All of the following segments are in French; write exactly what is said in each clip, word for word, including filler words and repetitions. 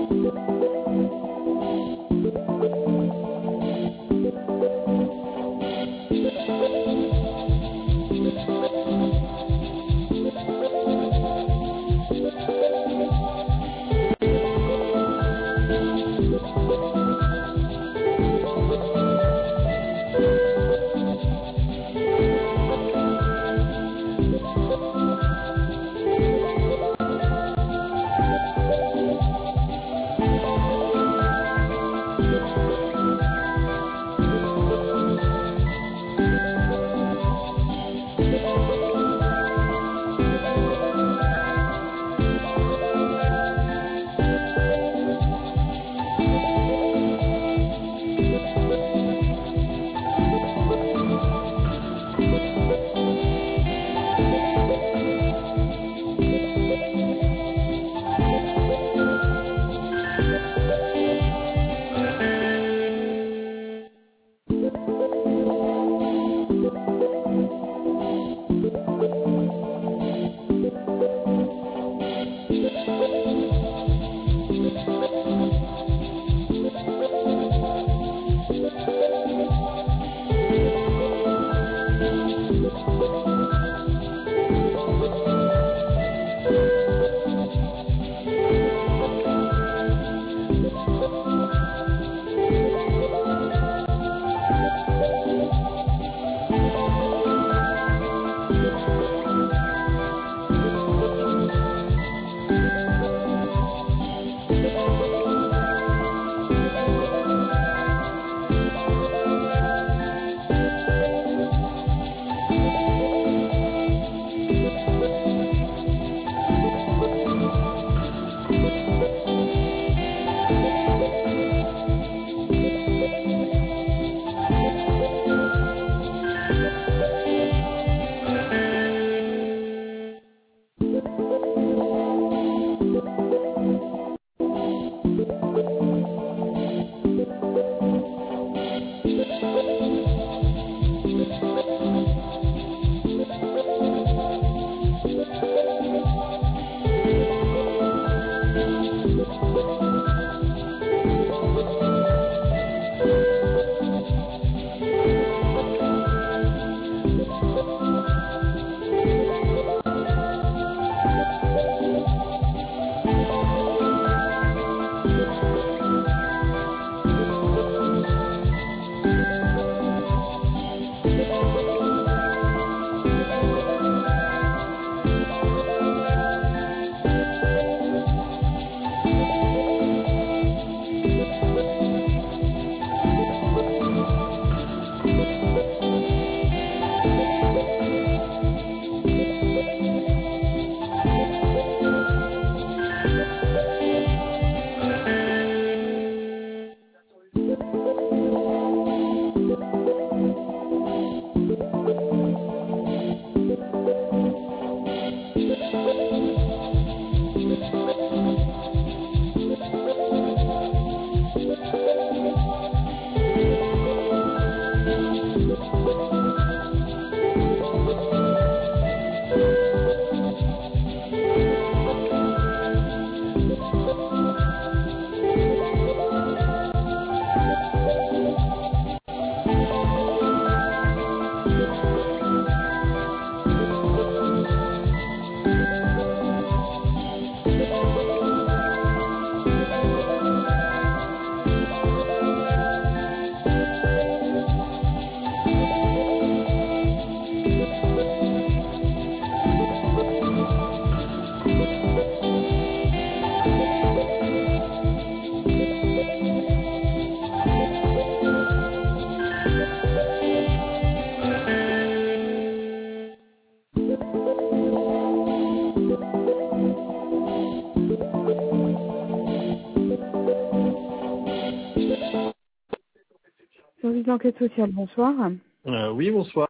Service d'enquête sociale, bonsoir. Euh, oui, bonsoir.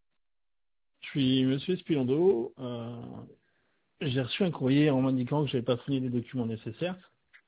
Je suis Monsieur Espilando. Euh, j'ai reçu un courrier en m'indiquant que je n'avais pas fourni les documents nécessaires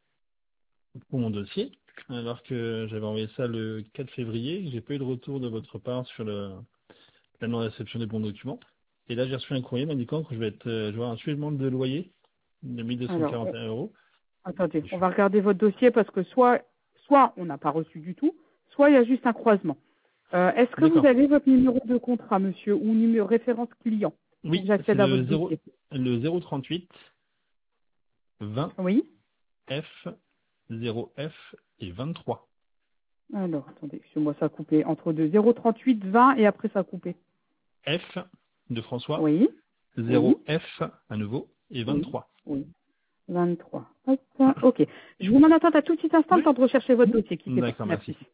pour mon dossier, alors que j'avais envoyé ça le quatre février. J'ai pas eu de retour de votre part sur le, la non-réception des bons documents. Et là, j'ai reçu un courrier m'indiquant que je vais être, euh, je vais avoir un supplément de loyer de Alors, mille deux cent quarante et un euros. Attendez, on va regarder votre dossier parce que soit, soit on n'a pas reçu du tout, soit il y a juste un croisement. Euh, Est-ce que vous D'accord. avez votre numéro de contrat, monsieur, ou numéro référence client pour que Oui, c'est j'accède à le votre zéro dossier? le zéro trente-huit vingt Oui. F zéro F et vingt-trois. Alors, attendez, excusez-moi, ça a coupé. Entre deux, zéro trente-huit, vingt et après ça a coupé. F de François, Oui. Oui. zéro F à nouveau et Oui. vingt-trois. Oui. vingt-trois. Hop, ok. Je vous mets en attente à tout petit instant le Oui. temps de rechercher votre dossier. Quittez pas. D'accord, Merci. merci.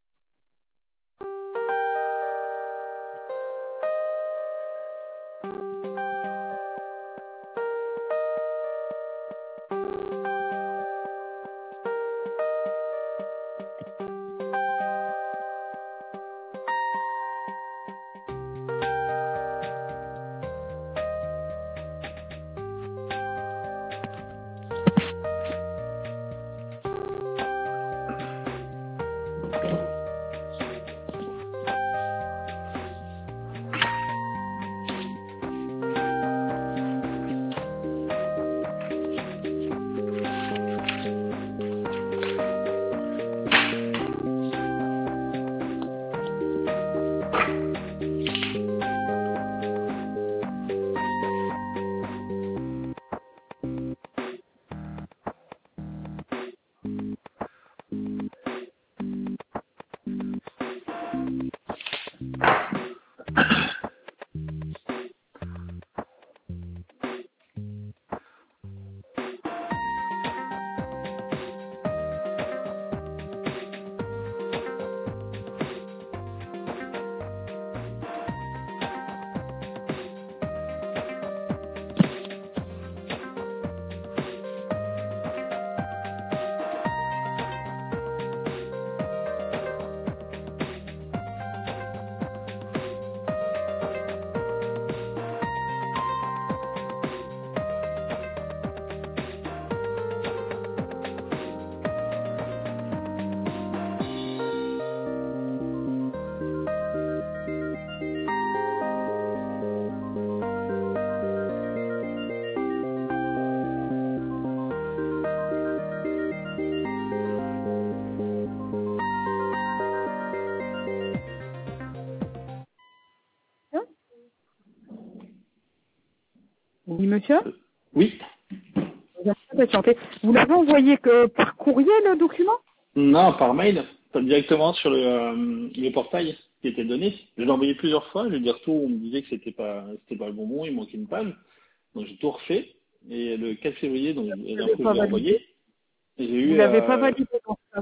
Oui, monsieur. Oui. Vous avez patienté. Vous l'avez envoyé que par courrier le document? Non, par mail, pas directement sur le, euh, le portail qui était donné. Je l'ai envoyé plusieurs fois, j'ai dit retour, on me disait que c'était pas c'était pas le bon mot, il manquait une page. Donc j'ai tout refait. Et le quatre février, donc la Vous dernière l'avez fois que je pas l'ai envoyé, validé. et j'ai Vous eu l'avez pas euh, validé dans ça.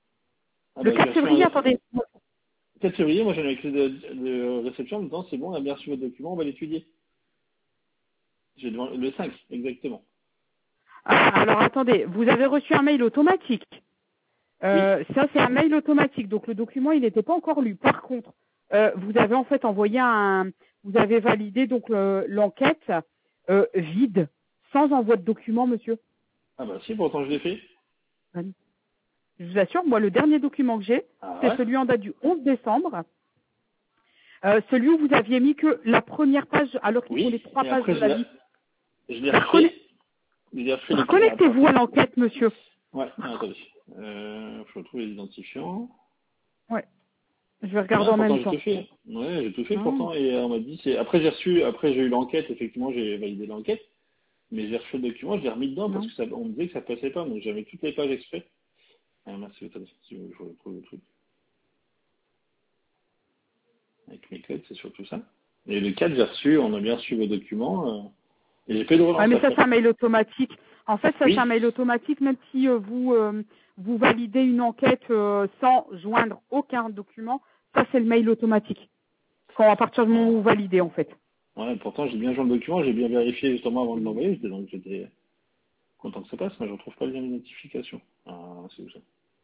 ah Le bah, j'ai quatre reçu février, un attendez. quatre février, moi j'ai une accès de, de réception en me disant c'est bon, on a bien reçu votre document, on va l'étudier. J'ai devant le cinq, exactement. Ah, alors attendez, vous avez reçu un mail automatique. Oui. Euh, ça, c'est un mail automatique. Donc le document, il n'était pas encore lu. Par contre, euh, vous avez en fait envoyé un, vous avez validé donc le- l'enquête euh, vide, sans envoi de document, monsieur. Ah bah si, pourtant je l'ai fait. Je vous assure, moi, le dernier document que j'ai, Ah c'est ouais. celui en date du onze décembre, euh, celui où vous aviez mis que la première page, alors qu'il faut les Oui. trois Et pages après de je l'ai l'avis. je l'ai Reconna- refait. Je l'ai refait les ah, attends. Reconnectez-vous à l'enquête, monsieur. Ouais, ah, attendez. Euh, faut trouver les identifiants. Ouais, je vais regarder Ouais, en pourtant même j'ai temps. tout fait. Ouais, j'ai tout fait Non. pourtant. Et euh, on m'a dit, c'est après j'ai reçu, après j'ai eu l'enquête, effectivement j'ai validé l'enquête, mais j'ai reçu le document, je l'ai remis dedans parce Non. que ça, on me disait que ça passait pas, donc j'avais toutes les pages exprès. Ah merci, attendez, si vous voulez trouver le truc. Avec mes codes, c'est surtout ça. Et le quatre, j'ai reçu, on a bien reçu vos documents, euh, et j'ai fait de Ouais, relance mais ça, après. c'est un mail automatique. En fait, ça, c'est un Oui. mail automatique, même si euh, vous euh, vous validez une enquête euh, sans joindre aucun document, ça, c'est le mail automatique. Quand à partir du moment où vous validez, en fait. Ouais, pourtant j'ai bien joint le document, j'ai bien vérifié justement avant de l'envoyer, j'étais donc j'étais content que ça passe, mais je retrouve pas le lien de notification. Ah, c'est où ça?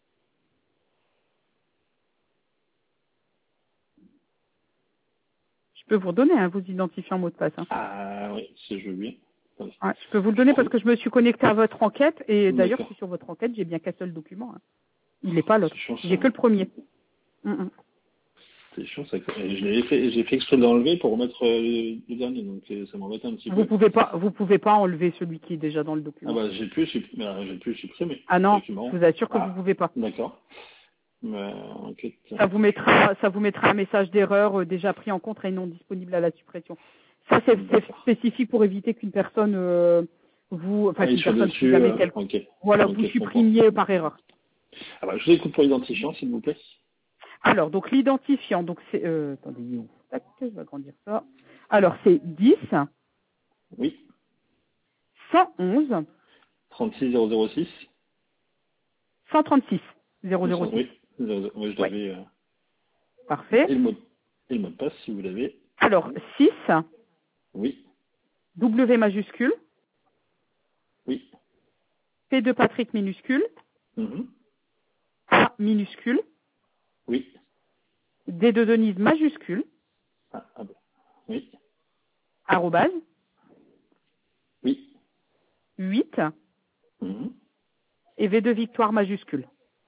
Je peux vous redonner hein, vos identifiants mot de passe. Hein. Ah oui, si je veux bien. Attendez. Ouais, je peux vous le Je donner parce trouve. que je me suis connectée à votre enquête et d'ailleurs, je D'accord. suis sur votre enquête, j'ai bien qu'un seul document. Hein. Il n'est pas C'est l'autre. chiant J'ai ça. que le premier. Mm, mm. C'est chiant, ça. Je l'ai fait, j'ai fait exprès de l'enlever pour remettre euh, le, le dernier, donc euh, ça m'embête un petit Vous peu. pouvez pas, vous pouvez pas enlever celui qui est déjà dans le Ah document. bah j'ai pu, j'ai j'ai pu supprimer. Ah non, C'est marrant. je vous assure que vous Ah, pouvez pas. d'accord. Bah, enquête. Ça vous mettra, ça vous mettra un message d'erreur euh, déjà pris en compte et non disponible à la suppression. Ça c'est c'est spécifique pour éviter qu'une personne euh, vous, enfin Ah, il qu'une soit personne si dessus. jamais Euh, quelqu'un, ok. voilà, Ok, vous je comprends. supprimiez par erreur. Ah bah, je vous écoute pour l'identifiant, s'il vous plaît. Alors donc l'identifiant, donc c'est, euh, attendez, il est où? Tac, je vais agrandir ça. Alors c'est dix, Oui. cent onze, trente-six zéro zéro six. cent trente-six, zéro zéro six. Oui. zéro zéro, oui, je Ouais, l'avais. Euh... parfait. Et le mot, et le mot de passe, si vous l'avez. Alors six, Oui. W majuscule, Oui. P de Patrick minuscule, Mhm. A minuscule, Oui. D de Denise majuscule, Ah, ah bah. Oui. arrobase, Oui. huit, Mhm. et V de Victoire majuscule.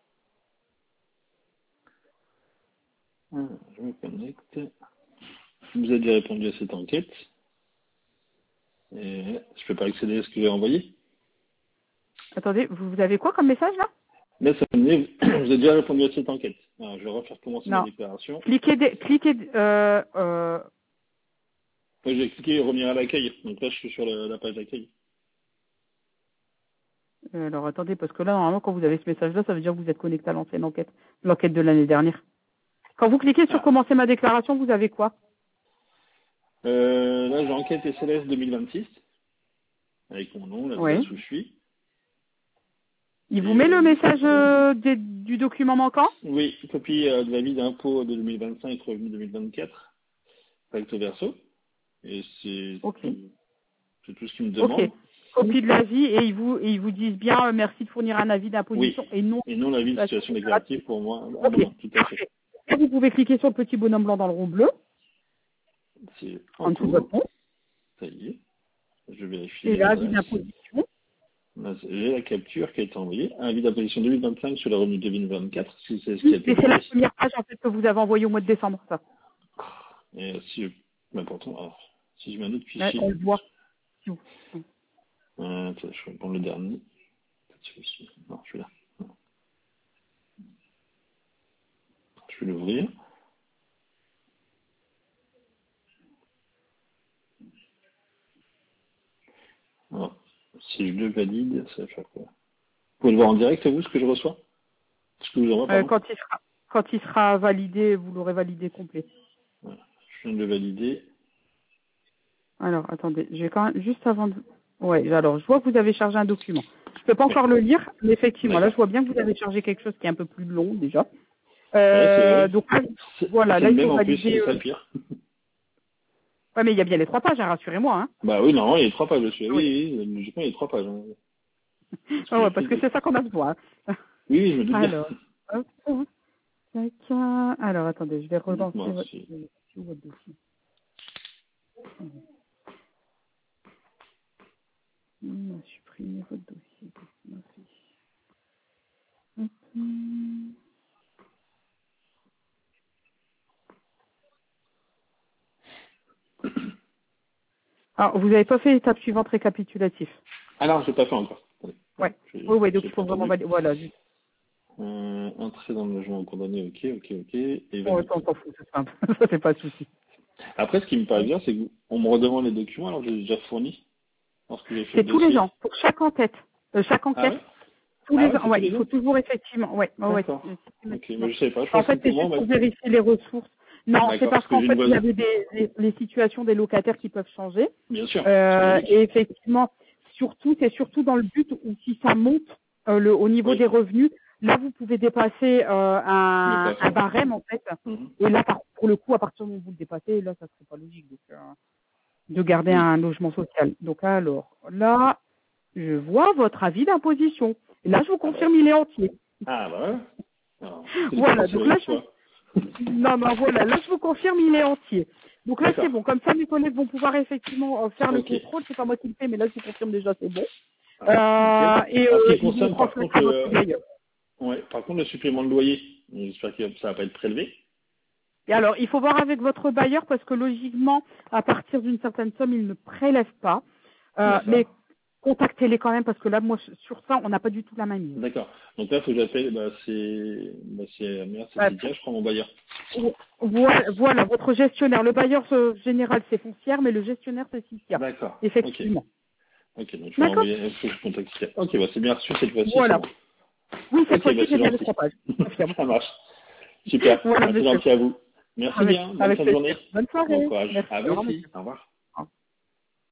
Ah, je me connecte. Vous avez déjà répondu à cette enquête. Et je peux pas accéder à ce que j'ai envoyé. Attendez, vous vous avez quoi comme message là? Là, ça me dit, vous avez déjà répondu à cette enquête. Alors, je vais refaire commencer ma Non. déclaration. Cliquez, des- cliquez, euh, euh, Moi, j'ai cliqué revenir à l'accueil. Donc là, je suis sur la, la page d'accueil. euh, alors attendez, parce que là, normalement, quand vous avez ce message-là, ça veut dire que vous êtes connecté à l'ancienne enquête, l'enquête de l'année dernière. Quand vous cliquez sur Ah. commencer ma déclaration, vous avez quoi? Euh, là, j'ai enquête S L S deux mille vingt-six. Avec mon nom, l'adresse Oui. où je suis. Il vous Et met le euh, message euh, des- du document manquant? oui, copie euh, de l'avis d'impôt de deux mille vingt-cinq, revenu deux mille vingt-quatre, recto verso. Et c'est Ok. tout, c'est tout ce qu'il me Ok. demande. Copie de l'avis et ils vous, et ils vous disent bien euh, merci de fournir un avis Oui. d'imposition et non Et non l'avis de la situation déclaration. déclarative pour moi à Ok. ma main, tout à fait. Parfait. Et vous pouvez cliquer sur le petit bonhomme blanc dans le rond bleu C'est en en dessous de votre cours. nom. Ça y est. Je Et vérifie là, avis l'adresse. d'imposition. Là, j'ai la capture qui a été envoyée. Un avis d'imposition deux mille vingt-cinq sur le revenu deux mille vingt-quatre, si c'est ce qui a Oui, été mais c'est la demandé. première page en fait que vous avez envoyée au mois de décembre, ça. Et si je, bah, pourtant, alors, si je mets un autre Ouais, on fichier, le voit. Si vous- euh, attends, je vais prendre le dernier. Peut-être celui-ci. Non, je suis là. Non. Je vais l'ouvrir. Alors, si je le valide, ça va faire quoi? Vous pouvez le voir en direct, vous, ce que je reçois? Ce que je vous envoie, Euh, pardon? quand il sera quand il sera validé, vous l'aurez validé complet. Voilà. Je viens de le valider. Alors, attendez, j'ai quand même juste avant de. Ouais, alors je vois que vous avez chargé un document. Je peux pas Oui. encore le lire, mais effectivement, là je D'accord. vois bien que vous avez chargé quelque chose qui est un peu plus long déjà. Ouais, c'est Euh, vrai. donc là, C'est voilà, c'est là le il même faut en plus, valider. c'est ça Euh... le pire. Ouais, mais il y a bien les trois pages, hein, rassurez-moi. Hein. Bah oui, non, il y a trois pages dessus. Oui. Oui, oui, logiquement, il y a trois pages. Hein. Parce que Ah j'ai ouais, fait parce que des... c'est ça qu'on a besoin. Oui, oui, je me doute bien. Alors, hop, tac, alors attendez, je vais relancer Dites-moi votre, si... c'est où votre dossier. On a supprimé votre dossier. Qu'est-ce qu'on a fait? Hop, hum. Alors, vous n'avez pas fait l'étape suivante récapitulatif. Ah non, je l'ai pas fait encore. Attendez. Non, Ouais. j'ai Oui, oui, donc j'ai il pas faut vraiment entendu. valider. Voilà. juste- Euh, entrer dans le logement condamné, ok, ok, ok, et Bon, ça, valider. on s'en fout, c'est simple. Ça, c'est pas de souci. Après, ce qui me paraît bien, c'est qu'on me redemande les documents alors que j'ai déjà fourni lorsque j'ai fait C'est le tous les dossier. ans, pour chaque enquête. Euh, chaque Ah enquête, ouais? tous Ah les ouais, ans. c'est tous Ouais, il les faut ans? toujours effectivement. Ouais, ouais, ouais, D'accord. c'est- Ok, systématiquement. mais je sais pas, je En pense que fait, pour c'est moi, on juste va... pour vérifier les ressources. Non, c'est D'accord, parce parce que qu'en j'ai une fait, il y voisine. avait des, les, les situations des locataires qui peuvent changer. Bien sûr, c'est Euh, logique. et effectivement, surtout, c'est surtout dans le but où si ça monte euh, le, au niveau Oui, des revenus, là, vous pouvez dépasser euh, le un, un plafond. barème, en fait. Mhm. Et là, par, pour le coup, à partir du moment où vous le dépassez, là, ça serait pas logique donc, euh, de garder Oui. un logement social. Donc alors, là, je vois votre avis d'imposition. Et là, je vous Ah bah, confirme, il est entier. ah bah ouais. Alors, c'est le Voilà, procès donc là, avec je vous... soi. Non, non, voilà, là, je vous confirme, il est entier. Donc là, c'est D'accord. bon. Comme ça, mes collègues vont pouvoir effectivement euh, faire le Ok. contrôle. C'est pas moi qui le fais, mais là, je vous confirme déjà, c'est bon. Ah, nickel. Euh, et En ce euh, qui ils vont concerne par transmettre contre à votre le, bailleur. ouais, par contre le supplément de loyer, j'espère que ça va pas être prélevé. Et alors, il faut voir avec votre bailleur parce que logiquement, à partir d'une certaine somme, il ne prélève pas. Euh, mais contactez-les quand même parce que là, moi, sur ça, on n'a pas du tout la main mise. D'accord. Donc là, il faut que j'appelle, bah, c'est, bah, c'est, merde, c'est Ouais. Citia, je prends mon bailleur. Voilà, voilà, votre gestionnaire. Le bailleur euh, général, c'est Foncière, mais le gestionnaire, c'est Citia. D'accord. Effectivement. Ok, ok, donc je vais envoyer, il faut que je contacte Citia. Ok, bah, c'est bien reçu cette fois-ci. Voilà. Bon. Oui, cette Ok, fois-ci, bah, j'ai c'est bien les gentil. trois pages. Ça marche. Super. Voilà, Merci monsieur. gentil à vous. Merci Avec, bien. Bonne avec fin de plaisir. journée. Bonne soirée. Bon courage. Merci. À Au vous revoir, aussi. monsieur. Au revoir.